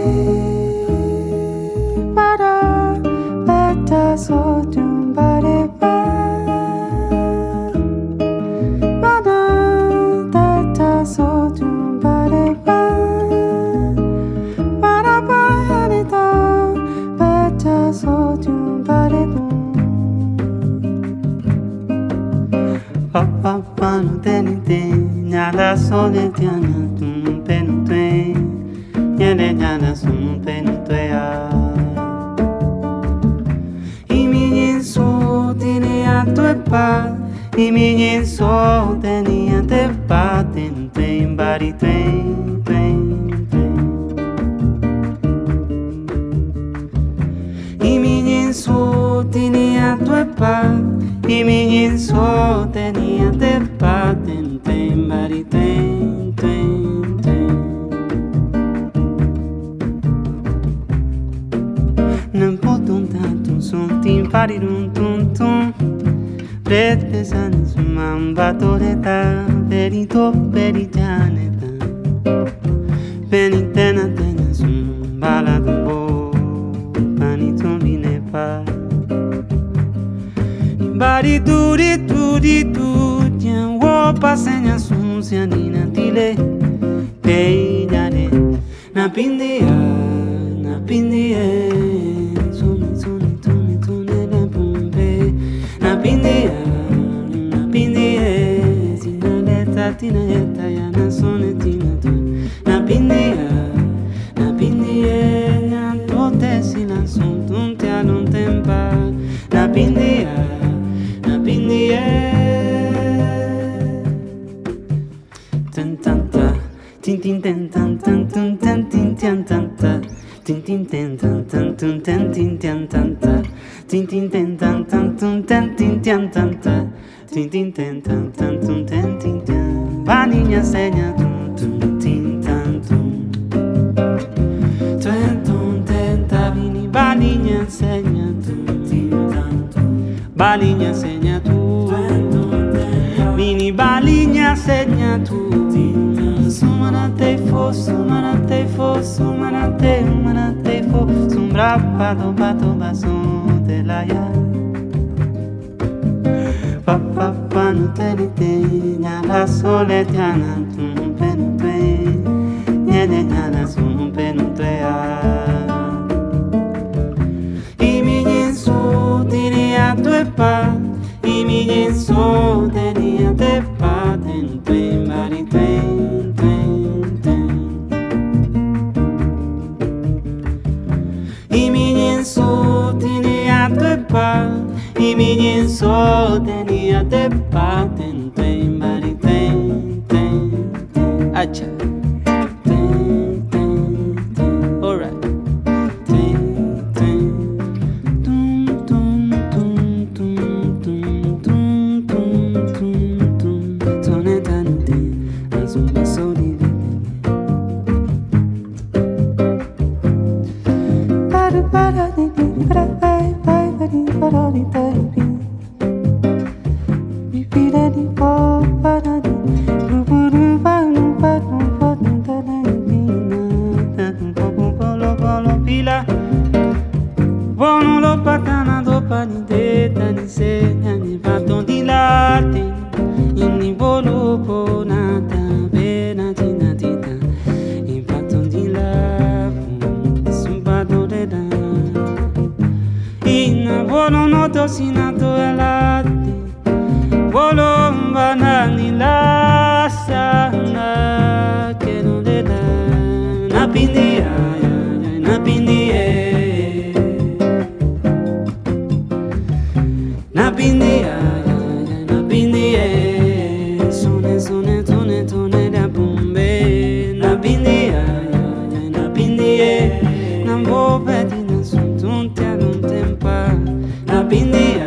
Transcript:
para beta so dum bare ba para beta so dum bare ba para ba beta so dum bare ba papa no tenite nada sole tiana tum penutue nyane nyana sum penutue I miei so tenia tue pa I miei so tenia te pa ten ten bari ten ten I miei so tenia tue pa I miei so tenia te pa ten ten bari ten ten ten Non poton tantum son tim pari rum tum tum Pretesani sumam batoreta Perito peritaneta Penitena tena sum baladumbo Panitum binepa Bari duri duri du Tian wo pasenya sum sianina tile Peidare Na pindia Na pindia Tineta ya na sonetina tu na pindia tote silanson tuntia non tempa na pindia tantanta tin tin tan tan tan tun tan tin tan tanta tin tin tan tan tan tun tan tin tan tanta tin tin tan tan tan tun tan tin tan tanta tin tin tan tan tan tun tan tin tan Baninha senha tum tum tin tan tum Tentum tenta vini baninha senha tum tin tan tum Balinha senha tu Vini balinha senha tu Sumanate fo sumanate fo sumanate humanate fo Sumbra pato pato bason de la ya Papa no tenite la sole tiana tum penutue Niene nyana sum penutue I miei so tiria tue pa I miei so tenia te pa ten tue mari ten ten ten I miei so tiria tue pa I miei so tenia te pa ten ten bari ten ten ten acha ten ten ten alright ten ten tum tum tum tum tum tum tum tum tum tonetante azumba soli para para di para vai vai di para di te di po para di buru banu panu panu tanina tanum polo polo pila buono lo patana do pani de tani se tani paton di latte inni volo ponata bena tina tita in paton di la sumpato de da in buono noto sinato e latte Volom banani la sana che non le dà na pindia na pindia na pindia na pindia sone sone tone tone da bombe na pindia na bo peti na sun tuntia non tempa na pindia